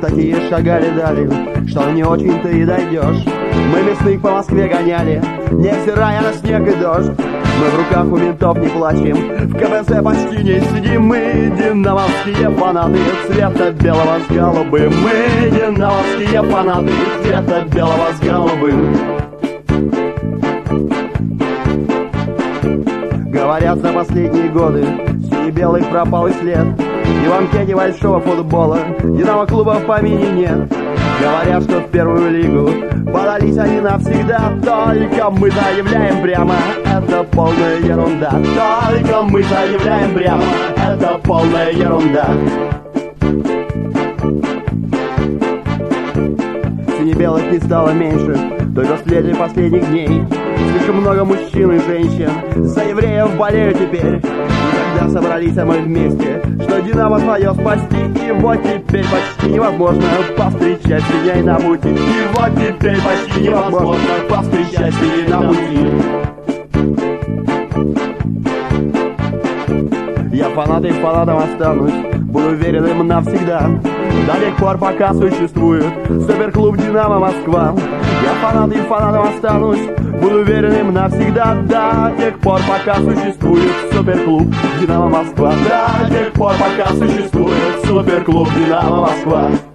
такие шагали дали, что не очень-то и дойдешь. Мы мясных по Москве гоняли, невзирая на снег и дождь. Мы в руках у ментов не плачем, в КПЗ почти не сидим. Мы динамовские фанаты цвета белого с голубым. Мы динамовские фанаты цвета белого с голубым. Говорят, за последние годы сине-белый пропал и след. И в анкете большого футбола Динамо-клуба в помине нет. Говорят, что в первую лигу подались они навсегда. Только мы заявляем прямо, это полная ерунда. Только мы заявляем прямо, это полная ерунда. Сине-белых не стало меньше, только вслед последних дней. Слишком много мужчин и женщин за евреев болеют теперь. И когда собрались мы вместе, что Динамо свое спасти, и вот теперь почти невозможно повстречать меня и на пути. И вот теперь почти невозможно повстречать меня на пути. Я фанат и фанатом останусь, буду уверенным навсегда. До тех пор, пока существует суперклуб «Динамо Москва». Я фанат и фанатом останусь, буду уверенным навсегда. До тех пор, пока существует суперклуб «Динамо Москва». До тех пор, пока существует суперклуб «Динамо Москва».